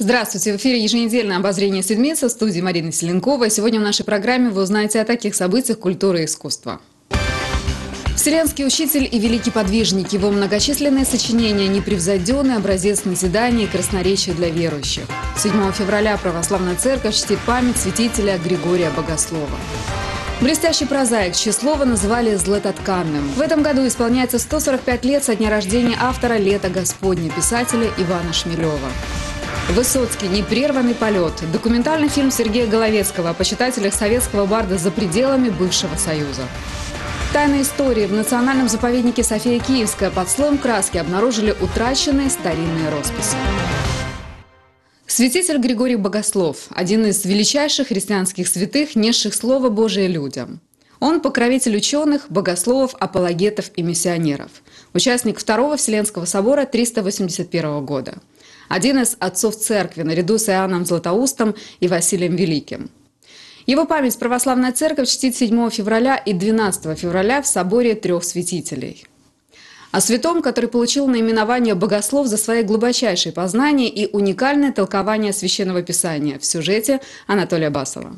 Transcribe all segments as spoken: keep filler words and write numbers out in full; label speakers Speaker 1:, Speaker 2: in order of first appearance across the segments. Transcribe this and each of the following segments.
Speaker 1: Здравствуйте! В эфире еженедельное обозрение седмицы в студии Марины Селенкова. Сегодня в нашей программе вы узнаете о таких событиях культуры и искусства. Вселенский учитель и великий подвижник. Его многочисленные сочинения – непревзойденный образец назидания и красноречия для верующих. седьмого февраля Православная Церковь чтит память святителя Григория Богослова. Блестящий прозаик, чье слово называли златотканным. В этом году исполняется сто сорок пять лет со дня рождения автора «Лета Господня» писателя Ивана Шмелева. Высоцкий. Непрерванный полет. Документальный фильм Сергея Головецкого о почитателях советского барда за пределами бывшего Союза. Тайные истории. В национальном заповеднике София Киевская под слоем краски обнаружили утраченные старинные росписи. Святитель Григорий Богослов – один из величайших христианских святых, несших Слово Божие людям. Он покровитель ученых, богословов, апологетов и миссионеров. Участник Второго Вселенского собора триста восемьдесят первого года. Один из отцов церкви, наряду с Иоанном Златоустом и Василием Великим. Его память Православная Церковь чтит седьмого февраля и двенадцатого февраля в соборе трех святителей. О святом, который получил наименование «Богослов» за свои глубочайшие познания и уникальное толкование Священного Писания в сюжете Анатолия Басова.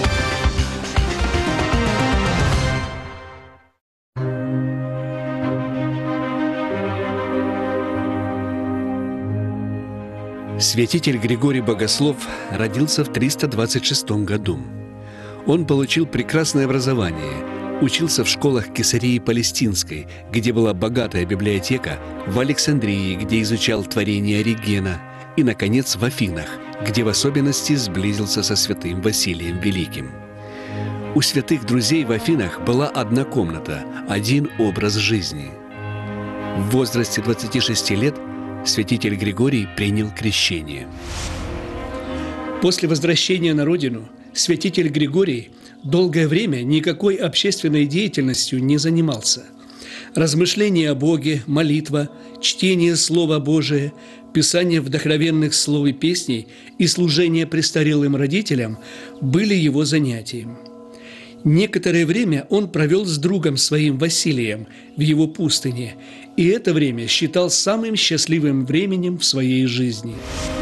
Speaker 2: Святитель Григорий Богослов родился в триста двадцать шестом году. Он получил прекрасное образование, учился в школах Кесарии Палестинской, где была богатая библиотека, в Александрии, где изучал творения Оригена, и, наконец, в Афинах, где в особенности сблизился со святым Василием Великим. У святых друзей в Афинах была одна комната, один образ жизни. В возрасте двадцати шести лет святитель Григорий принял крещение.
Speaker 3: После возвращения на родину святитель Григорий долгое время никакой общественной деятельностью не занимался. Размышления о Боге, молитва, чтение Слова Божия, писание вдохновенных слов и песней и служение престарелым родителям были его занятием. Некоторое время он провел с другом своим Василием в его пустыне, и это время считал самым счастливым временем в своей жизни.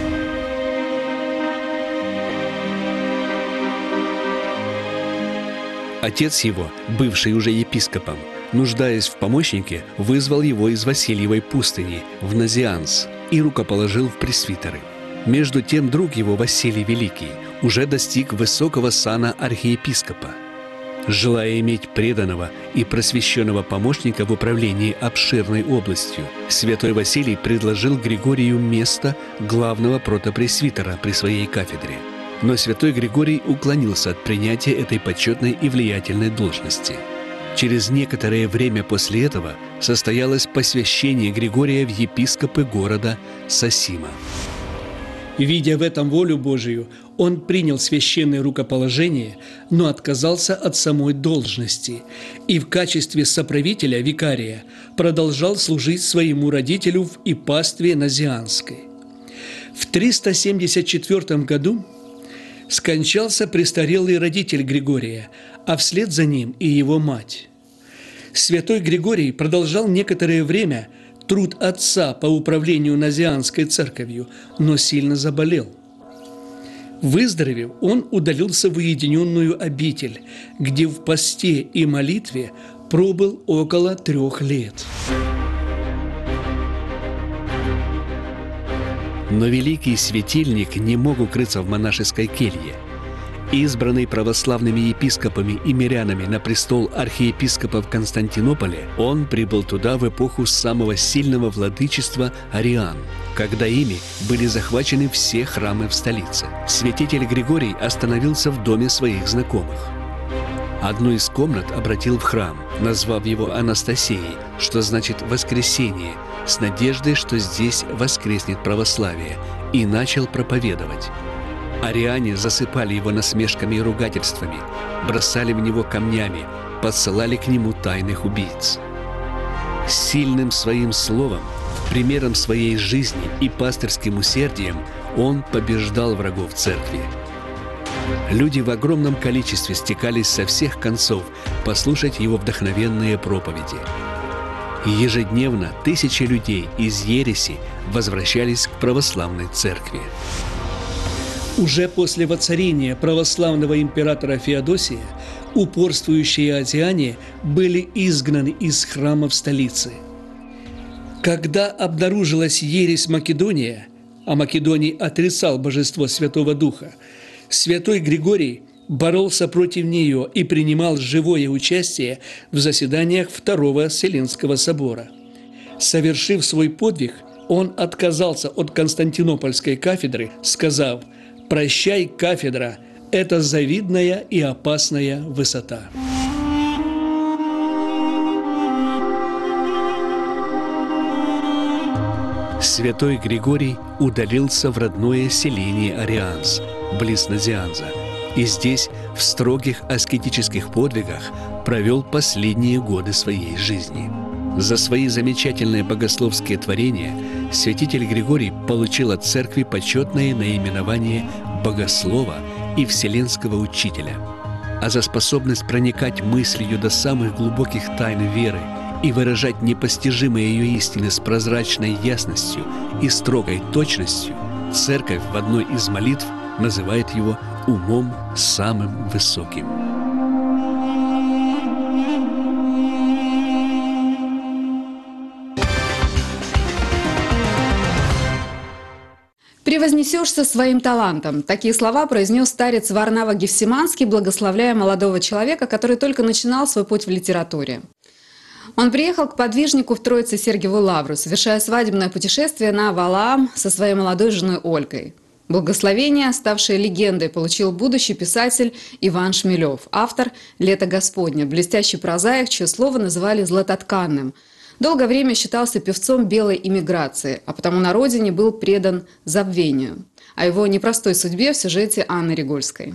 Speaker 2: Отец его, бывший уже епископом, нуждаясь в помощнике, вызвал его из Васильевой пустыни в Назианс и рукоположил в пресвитеры. Между тем друг его, Василий Великий, уже достиг высокого сана архиепископа. Желая иметь преданного и просвещенного помощника в управлении обширной областью, святой Василий предложил Григорию место главного протопресвитера при своей кафедре. Но святой Григорий уклонился от принятия этой почетной и влиятельной должности. Через некоторое время после этого состоялось посвящение Григория в епископы города Сосима.
Speaker 3: Видя в этом волю Божию, он принял священное рукоположение, но отказался от самой должности и в качестве соправителя, викария, продолжал служить своему родителю в ипастве Назианской. В триста семьдесят четвёртом году скончался престарелый родитель Григория, а вслед за ним и его мать. Святой Григорий продолжал некоторое время труд отца по управлению Назианской церковью, но сильно заболел. Выздоровев, он удалился в уединенную обитель, где в посте и молитве пробыл около трех лет.
Speaker 2: Но великий светильник не мог укрыться в монашеской келье. Избранный православными епископами и мирянами на престол архиепископа в Константинополе, он прибыл туда в эпоху самого сильного владычества ариан, когда ими были захвачены все храмы в столице. Святитель Григорий остановился в доме своих знакомых. Одну из комнат обратил в храм, назвав его Анастасией, что значит «воскресение», с надеждой, что здесь воскреснет православие, и начал проповедовать. Ариане засыпали его насмешками и ругательствами, бросали в него камнями, подсылали к нему тайных убийц. Сильным своим словом, примером своей жизни и пастырским усердием он побеждал врагов церкви. Люди в огромном количестве стекались со всех концов послушать его вдохновенные проповеди. Ежедневно тысячи людей из ереси возвращались к православной церкви.
Speaker 3: Уже после воцарения православного императора Феодосия упорствующие азиане были изгнаны из храмов столицы. Когда обнаружилась ересь Македония, а Македоний отрицал божество Святого Духа, святой Григорий боролся против нее и принимал живое участие в заседаниях Второго Вселенского собора. Совершив свой подвиг, он отказался от Константинопольской кафедры, сказав: «Прощай, кафедра, это завидная и опасная высота».
Speaker 2: Святой Григорий удалился в родное селение Арианс, близ Назианза, и здесь в строгих аскетических подвигах провел последние годы своей жизни. За свои замечательные богословские творения святитель Григорий получил от церкви почетное наименование богослова и вселенского учителя, а за способность проникать мыслью до самых глубоких тайн веры и выражать непостижимые ее истины с прозрачной ясностью и строгой точностью, церковь в одной из молитв называет его умом самым высоким.
Speaker 1: «Превознесешься своим талантом». Такие слова произнес старец Варнава Гефсиманский, благословляя молодого человека, который только начинал свой путь в литературе. Он приехал к подвижнику в Троице-Сергиеву Лавру, совершая свадебное путешествие на Валаам со своей молодой женой Ольгой. Благословение, ставшее легендой, получил будущий писатель Иван Шмелев, автор «Лето Господне», блестящий прозаик, чье слово называли златотканным. Долгое время считался певцом белой эмиграции, а потому на родине был предан забвению. О его непростой судьбе в сюжете Анны Регульской.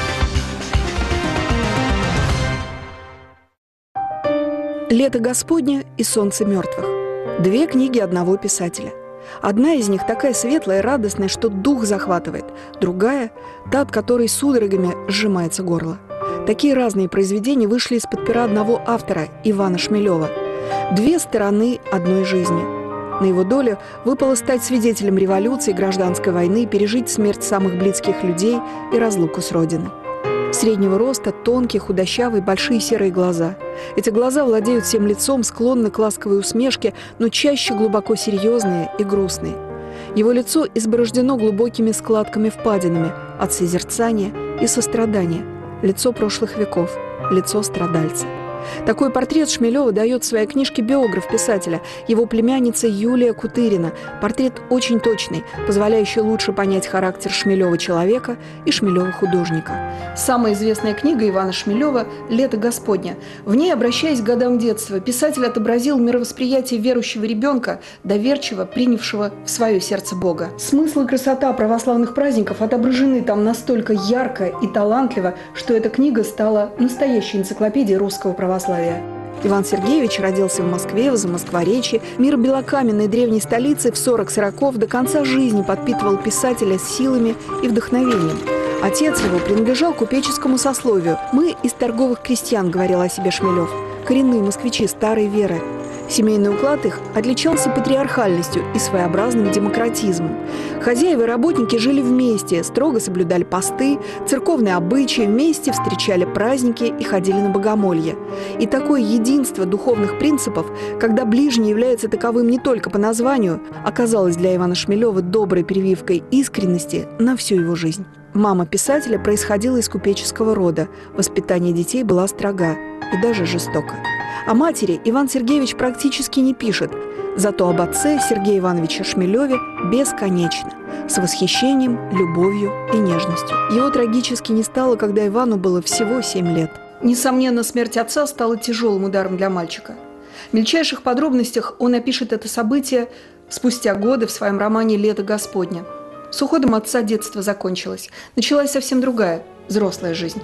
Speaker 4: «Лето Господне» и «Солнце мертвых» – две книги одного писателя. Одна из них такая светлая и радостная, что дух захватывает, другая – та, от которой судорогами сжимается горло. Такие разные произведения вышли из-под пера одного автора – Ивана Шмелева. Две стороны одной жизни. На его долю выпало стать свидетелем революции, гражданской войны, пережить смерть самых близких людей и разлуку с родиной. Среднего роста, тонкие, худощавые, большие серые глаза. Эти глаза владеют всем лицом, склонны к ласковой усмешке, но чаще глубоко серьезные и грустные. Его лицо изборождено глубокими складками-впадинами от созерцания и сострадания. Лицо прошлых веков, лицо страдальца. Такой портрет Шмелева дает в своей книжке биограф писателя, его племянница Юлия Кутырина. Портрет очень точный, позволяющий лучше понять характер Шмелева человека и Шмелева художника. Самая известная книга Ивана Шмелева «Лето Господне». В ней, обращаясь к годам детства, писатель отобразил мировосприятие верующего ребенка, доверчиво принявшего в свое сердце Бога. Смысл и красота православных праздников отображены там настолько ярко и талантливо, что эта книга стала настоящей энциклопедией русского православия. Иван Сергеевич родился в Москве, в Замоскворечье. Мир белокаменной древней столицы в сорок сороков до конца жизни подпитывал писателя силами и вдохновением. Отец его принадлежал купеческому сословию. «Мы из торговых крестьян», — говорил о себе Шмелев. Коренные москвичи старой веры. Семейный уклад их отличался патриархальностью и своеобразным демократизмом. Хозяева и работники жили вместе, строго соблюдали посты, церковные обычаи, вместе встречали праздники и ходили на богомолье. И такое единство духовных принципов, когда ближний является таковым не только по названию, оказалось для Ивана Шмелева доброй прививкой искренности на всю его жизнь. Мама писателя происходила из купеческого рода, воспитание детей было строга и даже жестоко. О матери Иван Сергеевич практически не пишет, зато об отце Сергея Ивановича Шмелеве бесконечно, с восхищением, любовью и нежностью. Его трагически не стало, когда Ивану было всего семь лет. Несомненно, смерть отца стала тяжелым ударом для мальчика. В мельчайших подробностях он опишет это событие спустя годы в своем романе «Лето Господне». С уходом отца детство закончилось. Началась совсем другая, взрослая жизнь.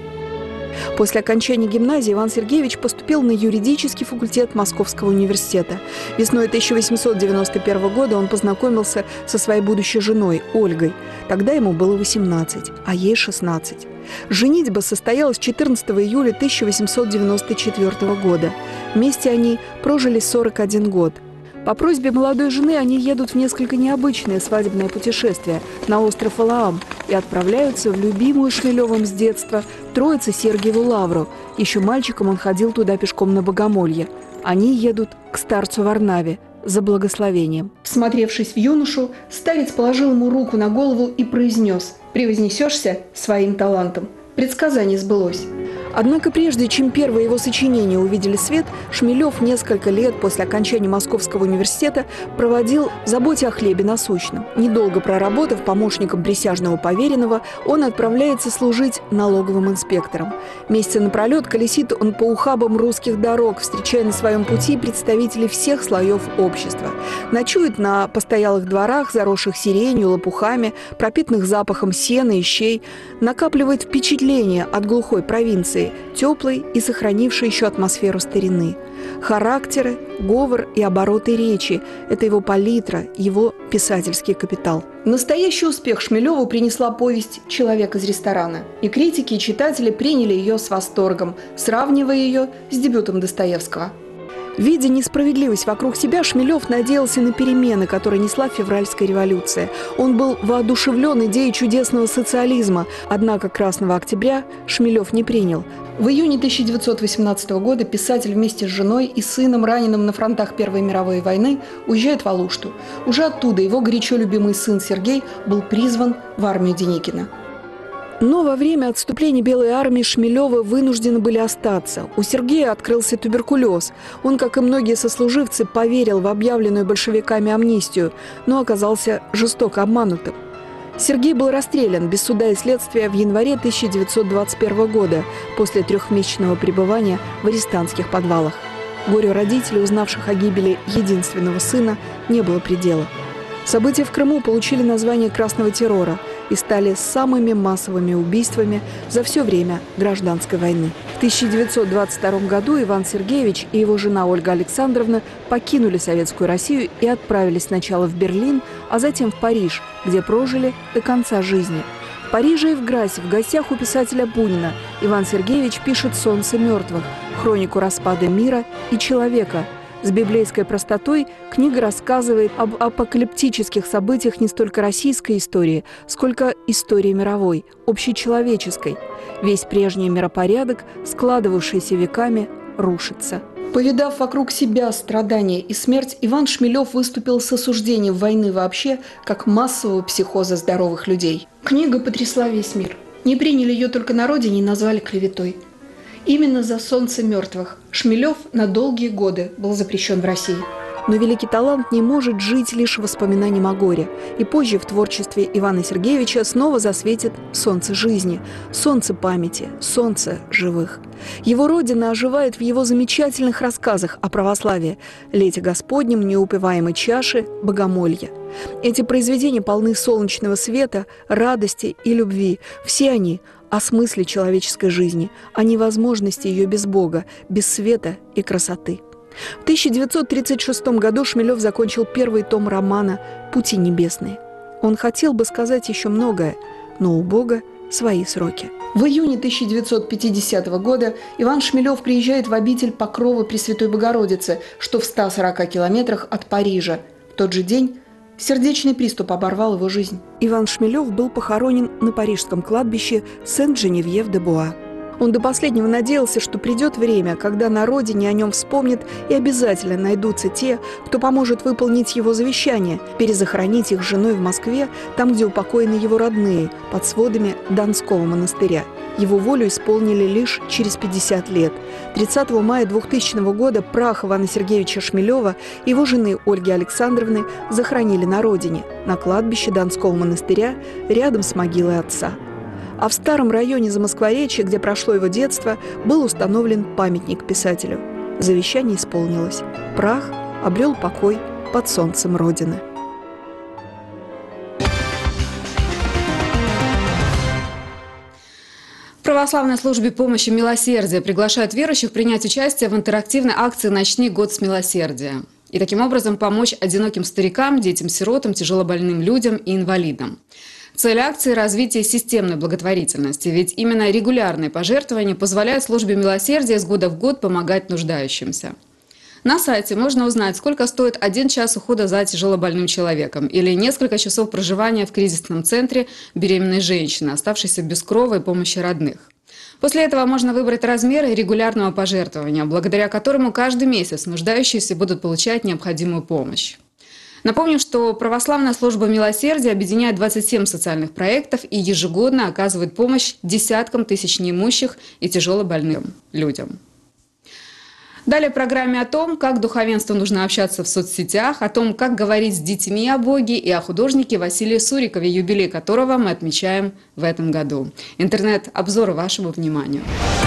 Speaker 4: После окончания гимназии Иван Сергеевич поступил на юридический факультет Московского университета. Весной тысяча восемьсот девяносто первого года он познакомился со своей будущей женой Ольгой. Тогда ему было восемнадцать, а ей шестнадцать. Женитьба состоялась четырнадцатого июля тысяча восемьсот девяносто четвёртого года. Вместе они прожили сорок один год. По просьбе молодой жены они едут в несколько необычное свадебное путешествие на остров Валаам и отправляются в любимую Шмелевым с детства Троице-Сергиеву лавру. Еще мальчиком он ходил туда пешком на богомолье. Они едут к старцу Варнаве за благословением.
Speaker 5: Всмотревшись в юношу, старец положил ему руку на голову и произнес: «Превознесешься своим талантом». Предсказание сбылось.
Speaker 4: Однако прежде чем первые его сочинения увидели свет, Шмелев несколько лет после окончания Московского университета проводил в заботе о хлебе насущном. Недолго проработав помощником присяжного поверенного, он отправляется служить налоговым инспектором. Месяцы напролет колесит он по ухабам русских дорог, встречая на своем пути представителей всех слоев общества. Ночует на постоялых дворах, заросших сиренью, лопухами, пропитанных запахом сена и щей, накапливает впечатление от глухой провинции, теплой и сохранившей еще атмосферу старины. Характеры, говор и обороты речи – это его палитра, его писательский капитал.
Speaker 5: Настоящий успех Шмелеву принесла повесть «Человек из ресторана». И критики, и читатели приняли ее с восторгом, сравнивая ее с дебютом Достоевского.
Speaker 4: Видя несправедливость вокруг себя, Шмелев надеялся на перемены, которые несла февральская революция. Он был воодушевлен идеей чудесного социализма, однако Красного Октября Шмелев не принял.
Speaker 5: В июне тысяча девятьсот восемнадцатого года писатель вместе с женой и сыном, раненым на фронтах Первой мировой войны, уезжает в Алушту. Уже оттуда его горячо любимый сын Сергей был призван в армию Деникина.
Speaker 4: Но во время отступления Белой армии Шмелевы вынуждены были остаться. У Сергея открылся туберкулез. Он, как и многие сослуживцы, поверил в объявленную большевиками амнистию, но оказался жестоко обманутым. Сергей был расстрелян без суда и следствия в январе тысяча девятьсот двадцать первого года после трехмесячного пребывания в арестантских подвалах. Горю родителей, узнавших о гибели единственного сына, не было предела. События в Крыму получили название «Красного террора» и стали самыми массовыми убийствами за все время гражданской войны. В тысяча девятьсот двадцать втором году Иван Сергеевич и его жена Ольга Александровна покинули Советскую Россию и отправились сначала в Берлин, а затем в Париж, где прожили до конца жизни. В Париже и в Грассе в гостях у писателя Бунина Иван Сергеевич пишет «Солнце мертвых», хронику распада мира и человека. С библейской простотой книга рассказывает об апокалиптических событиях не столько российской истории, сколько истории мировой, общечеловеческой. Весь прежний миропорядок, складывавшийся веками, рушится.
Speaker 5: Повидав вокруг себя страдания и смерть, Иван Шмелев выступил с осуждением войны вообще как массового психоза здоровых людей. Книга потрясла весь мир. Не приняли ее только на родине и назвали клеветой. Именно за «Солнце мертвых» Шмелев на долгие годы был запрещен в России.
Speaker 4: Но великий талант не может жить лишь воспоминанием о горе. И позже в творчестве Ивана Сергеевича снова засветит солнце жизни, солнце памяти, солнце живых. Его родина оживает в его замечательных рассказах о православии «Лете Господнем», «Неупиваемой чаше», «Богомолье». Эти произведения полны солнечного света, радости и любви. Все они о смысле человеческой жизни, о невозможности ее без Бога, без света и красоты. В тысяча девятьсот тридцать шестом году Шмелев закончил первый том романа «Пути небесные». Он хотел бы сказать еще многое, но у Бога свои сроки.
Speaker 5: В июне тысяча девятьсот пятидесятого года Иван Шмелев приезжает в обитель Покрова Пресвятой Богородицы, что в ста сорока километрах от Парижа. В тот же день сердечный приступ оборвал его жизнь.
Speaker 4: Иван Шмелев был похоронен на парижском кладбище Сен-Женевьев-де-Буа. Он до последнего надеялся, что придет время, когда на родине о нем вспомнят и обязательно найдутся те, кто поможет выполнить его завещание, перезахоронить их с женой в Москве, там, где упокоены его родные, под сводами Донского монастыря. Его волю исполнили лишь через пятьдесят лет. тридцатого мая двухтысячного года прах Ивана Сергеевича Шмелева и его жены Ольги Александровны захоронили на родине, на кладбище Донского монастыря, рядом с могилой отца. А в старом районе Замоскворечья, где прошло его детство, был установлен памятник писателю. Завещание исполнилось. Прах обрел покой под солнцем Родины.
Speaker 1: В православной службе помощи «Милосердие» приглашают верующих принять участие в интерактивной акции «Начни год с милосердия» и таким образом помочь одиноким старикам, детям-сиротам, тяжелобольным людям и инвалидам. Цель акции – развитие системной благотворительности, ведь именно регулярные пожертвования позволяют службе «Милосердия» с года в год помогать нуждающимся. На сайте можно узнать, сколько стоит один час ухода за тяжелобольным человеком или несколько часов проживания в кризисном центре беременной женщины, оставшейся без крова и помощи родных. После этого можно выбрать размеры регулярного пожертвования, благодаря которому каждый месяц нуждающиеся будут получать необходимую помощь. Напомню, что православная служба милосердия объединяет двадцать семь социальных проектов и ежегодно оказывает помощь десяткам тысяч неимущих и тяжелобольным людям. Далее в программе о том, как духовенству нужно общаться в соцсетях, о том, как говорить с детьми о Боге и о художнике Василии Сурикове, юбилей которого мы отмечаем в этом году. Интернет-обзор вашему вниманию.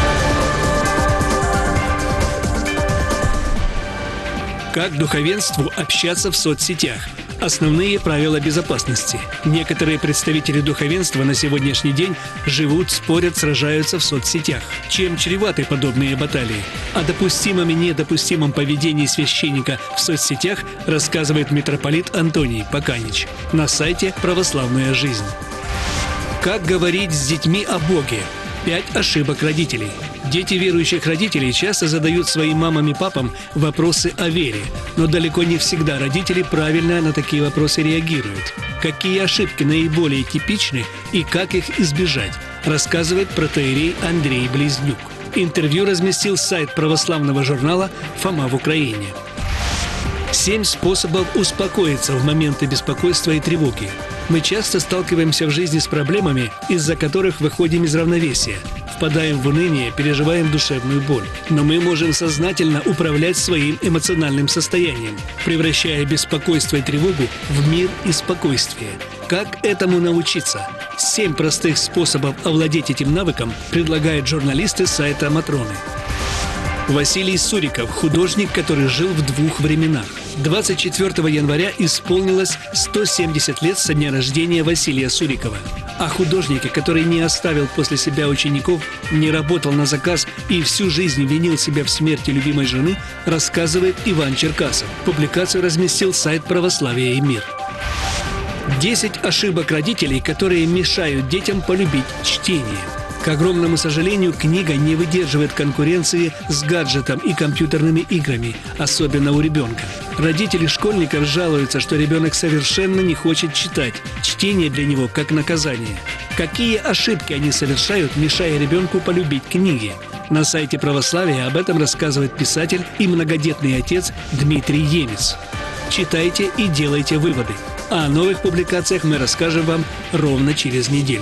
Speaker 2: Как духовенству общаться в соцсетях? Основные правила безопасности. Некоторые представители духовенства на сегодняшний день живут, спорят, сражаются в соцсетях. Чем чреваты подобные баталии? О допустимом и недопустимом поведении священника в соцсетях рассказывает митрополит Антоний Поканич на сайте «Православная жизнь». Как говорить с детьми о Боге? Пять ошибок родителей. Дети верующих родителей часто задают своим мамам и папам вопросы о вере, но далеко не всегда родители правильно на такие вопросы реагируют. Какие ошибки наиболее типичны и как их избежать, рассказывает протоиерей Андрей Близнюк. Интервью разместил сайт православного журнала «Фома в Украине». Семь способов успокоиться в моменты беспокойства и тревоги. Мы часто сталкиваемся в жизни с проблемами, из-за которых выходим из равновесия, впадаем в уныние, переживаем душевную боль. Но мы можем сознательно управлять своим эмоциональным состоянием, превращая беспокойство и тревогу в мир и спокойствие. Как этому научиться? Семь простых способов овладеть этим навыком предлагают журналисты сайта Матроны. Василий Суриков – художник, который жил в двух временах. двадцать четвёртого января исполнилось сто семьдесят лет со дня рождения Василия Сурикова. О художнике, который не оставил после себя учеников, не работал на заказ и всю жизнь винил себя в смерти любимой жены, рассказывает Иван Черкасов. Публикацию разместил сайт «Православие и мир». десять ошибок родителей, которые мешают детям полюбить чтение. К огромному сожалению, книга не выдерживает конкуренции с гаджетом и компьютерными играми, особенно у ребенка. Родители школьников жалуются, что ребенок совершенно не хочет читать. Чтение для него как наказание. Какие ошибки они совершают, мешая ребенку полюбить книги? На сайте православия об этом рассказывает писатель и многодетный отец Дмитрий Емец. Читайте и делайте выводы. А о новых публикациях мы расскажем вам ровно через неделю.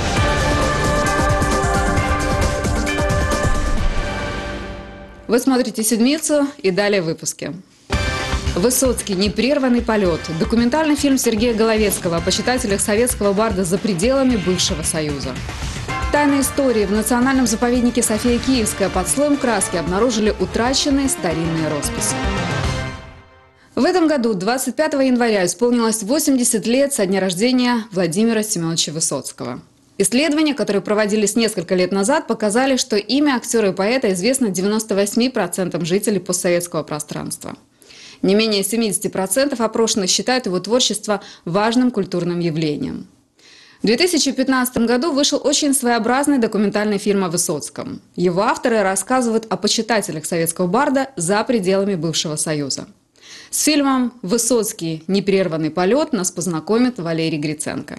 Speaker 1: Вы смотрите «Седмицу» и далее в выпуске. Высоцкий. Непрерванный полет. Документальный фильм Сергея Головецкого о почитателях советского барда за пределами бывшего Союза. Тайные истории. В национальном заповеднике София Киевская под слоем краски обнаружили утраченные старинные росписи. В этом году, двадцать пятого января, исполнилось восемьдесят лет со дня рождения Владимира Семеновича Высоцкого. Исследования, которые проводились несколько лет назад, показали, что имя актера и поэта известно девяноста восьми процентам жителей постсоветского пространства. Не менее семидесяти процентов опрошенных считают его творчество важным культурным явлением. В две тысячи пятнадцатом году вышел очень своеобразный документальный фильм о Высоцком. Его авторы рассказывают о почитателях советского барда за пределами бывшего Союза. С фильмом «Высоцкий. Непрерванный полет» нас познакомит Валерий Гриценко.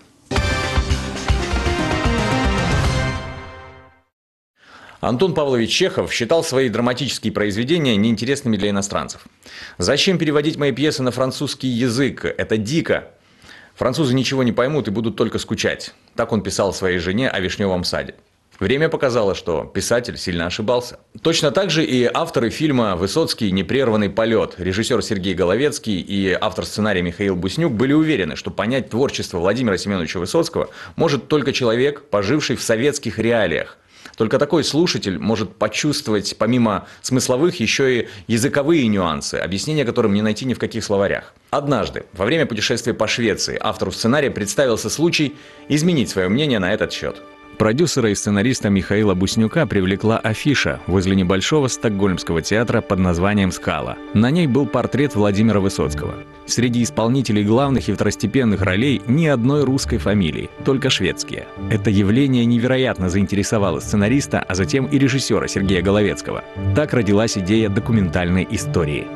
Speaker 6: Антон Павлович Чехов считал свои драматические произведения неинтересными для иностранцев. «Зачем переводить мои пьесы на французский язык? Это дико. Французы ничего не поймут и будут только скучать». Так он писал своей жене о «Вишневом саде». Время показало, что писатель сильно ошибался. Точно так же и авторы фильма «Высоцкий. Непрерванный полет», режиссер Сергей Головецкий и автор сценария Михаил Буснюк были уверены, что понять творчество Владимира Семеновича Высоцкого может только человек, поживший в советских реалиях. Только такой слушатель может почувствовать, помимо смысловых, еще и языковые нюансы, объяснения которым не найти ни в каких словарях. Однажды, во время путешествия по Швеции, автору сценария представился случай изменить свое мнение на этот счет. Продюсера и сценариста Михаила Буснюка привлекла афиша возле небольшого стокгольмского театра под названием «Скала». На ней был портрет Владимира Высоцкого. Среди исполнителей главных и второстепенных ролей ни одной русской фамилии, только шведские. Это явление невероятно заинтересовало сценариста, а затем и режиссера Сергея Головецкого. Так родилась идея документальной истории.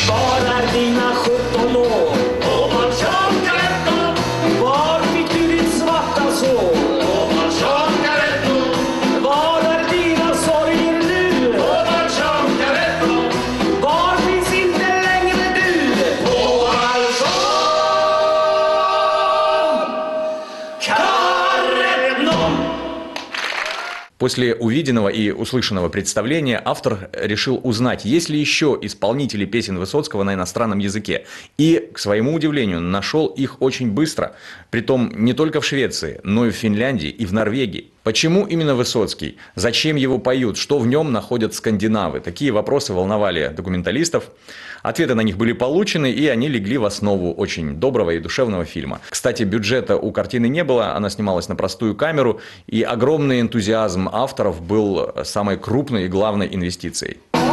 Speaker 6: После увиденного и услышанного представления автор решил узнать, есть ли еще исполнители песен Высоцкого на иностранном языке. И, к своему удивлению, нашел их очень быстро. Притом не только в Швеции, но и в Финляндии и в Норвегии. Почему именно Высоцкий? Зачем его поют? Что в нем находят скандинавы? Такие вопросы волновали документалистов. Ответы на них были получены, и они легли в основу очень доброго и душевного фильма. Кстати, бюджета у картины не было, она снималась на простую камеру, и огромный энтузиазм авторов был самой крупной и главной инвестицией.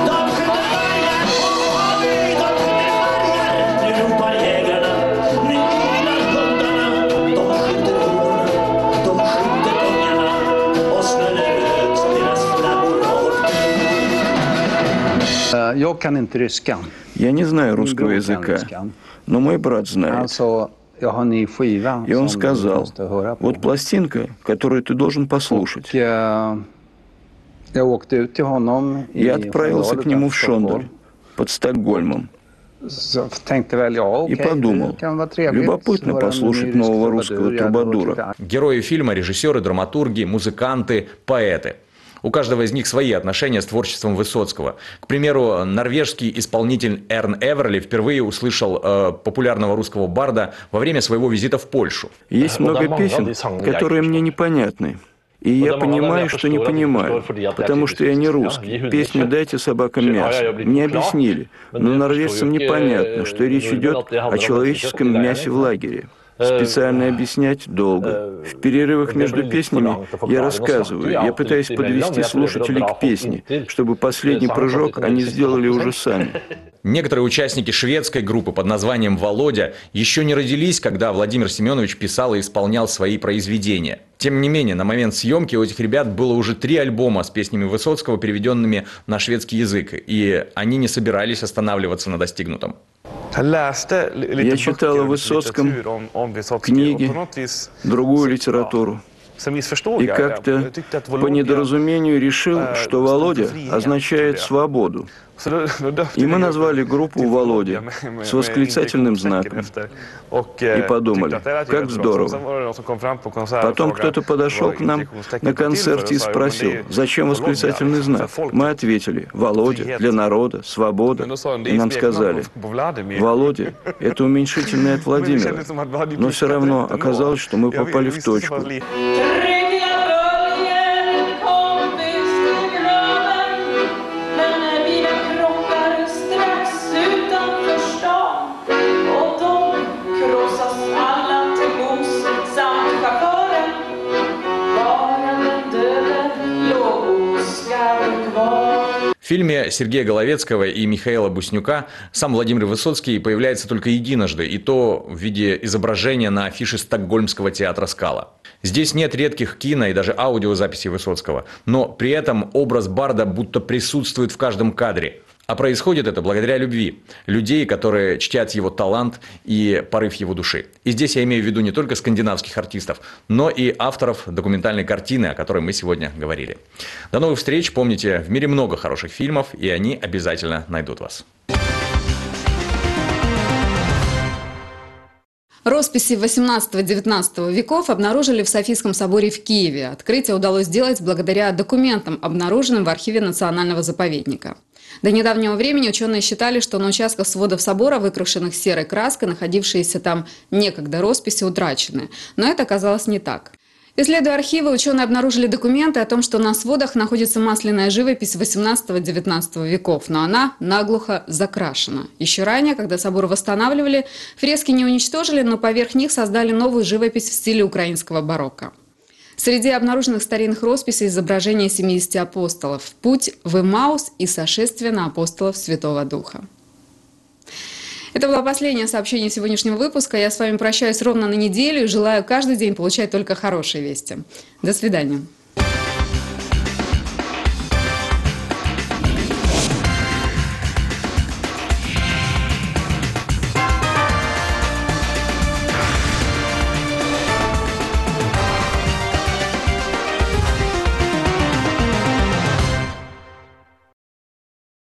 Speaker 7: Я не знаю русского языка, но мой брат знает. И он сказал, вот пластинка, которую ты должен послушать. Я отправился к нему в Шондаль, под Стокгольмом. И подумал, любопытно послушать нового русского трубадура.
Speaker 6: Герои фильма – режиссеры, драматурги, музыканты, поэты. У каждого из них свои отношения с творчеством Высоцкого. К примеру, норвежский исполнитель Эрн Эверли впервые услышал э, популярного русского барда во время своего визита в Польшу.
Speaker 7: Есть много песен, которые мне непонятны. И я понимаю, что не понимаю, потому что я не русский. Песню «Дайте собакам мясо» мне объяснили, но норвежцам непонятно, что речь идет о человеческом мясе в лагере. Специально объяснять долго. В перерывах между песнями я рассказываю, я пытаюсь подвести слушателей к песне, чтобы последний прыжок они сделали уже сами.
Speaker 6: Некоторые участники шведской группы под названием «Володя» еще не родились, когда Владимир Семенович писал и исполнял свои произведения. Тем не менее, на момент съемки у этих ребят было уже три альбома с песнями Высоцкого, переведенными на шведский язык, и они не собирались останавливаться на достигнутом.
Speaker 7: Я читал о Высоцком книги, другую литературу. И как-то по недоразумению решил, что Володя означает «свободу». И мы назвали группу «Володя» с восклицательным знаком. И подумали, как здорово. Потом кто-то подошел к нам на концерте и спросил, зачем восклицательный знак. Мы ответили, «Володя, для народа, свобода». И нам сказали, «Володя, это уменьшительное от Владимира». Но все равно оказалось, что мы попали в точку.
Speaker 6: В фильме Сергея Головецкого и Михаила Буснюка сам Владимир Высоцкий появляется только единожды, и то в виде изображения на афише Стокгольмского театра «Скала». Здесь нет редких кино и даже аудиозаписей Высоцкого, но при этом образ барда будто присутствует в каждом кадре. А происходит это благодаря любви людей, которые чтят его талант и порыв его души. И здесь я имею в виду не только скандинавских артистов, но и авторов документальной картины, о которой мы сегодня говорили. До новых встреч. Помните, в мире много хороших фильмов, и они обязательно найдут вас.
Speaker 1: Росписи восемнадцатого-девятнадцатого веков обнаружили в Софийском соборе в Киеве. Открытие удалось сделать благодаря документам, обнаруженным в архиве Национального заповедника. До недавнего времени ученые считали, что на участках сводов собора, выкрашенных серой краской, находившиеся там некогда росписи, утрачены. Но это оказалось не так. Исследуя архивы, ученые обнаружили документы о том, что на сводах находится масляная живопись восемнадцатого-девятнадцатого веков, но она наглухо закрашена. Еще ранее, когда собор восстанавливали, фрески не уничтожили, но поверх них создали новую живопись в стиле украинского барокко. Среди обнаруженных старинных росписей изображения семидесяти апостолов, путь в Эмаус и сошествие на апостолов Святого Духа. Это было последнее сообщение сегодняшнего выпуска. Я с вами прощаюсь ровно на неделю и желаю каждый день получать только хорошие вести. До свидания.